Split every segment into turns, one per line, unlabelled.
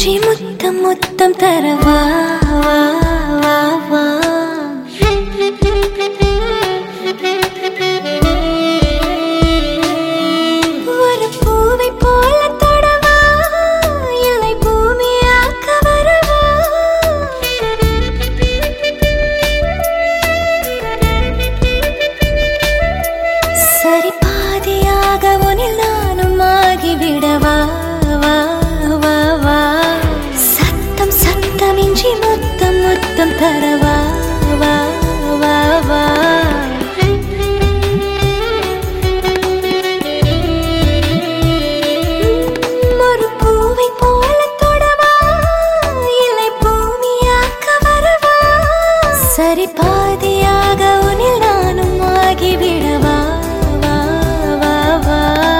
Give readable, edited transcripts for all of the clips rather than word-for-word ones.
சத்தமின்றி முத்தம் முத்தம் தரவா வா வா வா. ஒரு பூவை போல தொடவா இல்லை பூமியாக்க வரவா. சரி பாதியாக உனில் நானும் ஆகிவிடவா வா வா வா. சத்தம் சத்தமின்றி முத்தம் முத்தம் தரவா வா வா வா. ஒரு பூவை போல தொடவா இல்லை பூமியாக்க வரவா. சரி பாதியாக உனில் நானும் ஆகிவிடவா வா வா வா.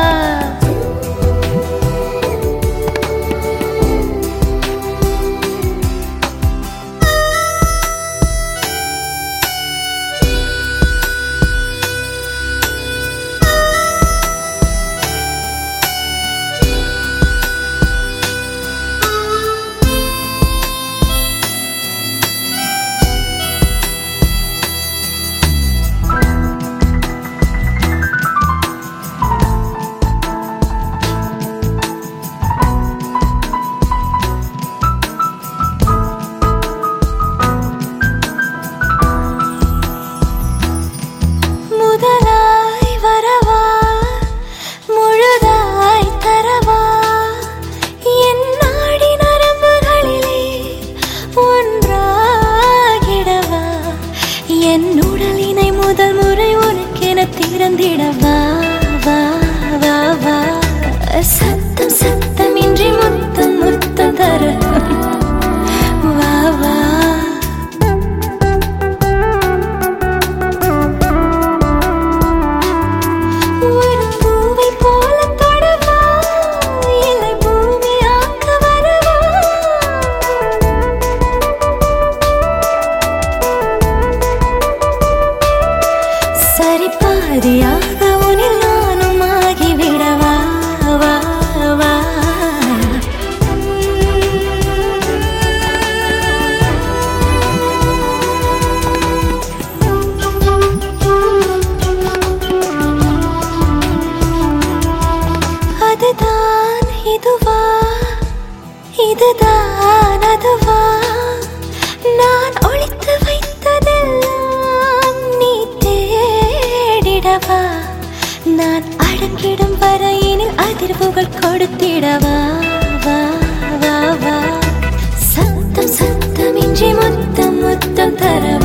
முதலாய் வரவா முழுதாய் தரவா. என் நாடி நரம்புகளிலே ஒன்றாகிடவா. என் உடலினை முதல் முறை உனக்கென திறந்திடவா வா வா வா. சத்தம் சத்தமின்றி முத்தம் முத்தம் தர வா வா. ஒரு பூவை போல தொடவா இல்லை பூமியாக்க வரவா. சரி பாதியாக உனில் நானும் ஆகிவிடவா வா வா. அதுதான் இதுவா இதுதான் அதுவா. நான் ஒளித்து வைத்ததெல்லாம் நீ தேடிடவா. நான் அடங்கிடும் வரையினில் அதிர்வுகள் கொடுத்திடவா வா வா வா. சத்தம் சத்தமின்றி முத்தம் முத்தம் தரவா.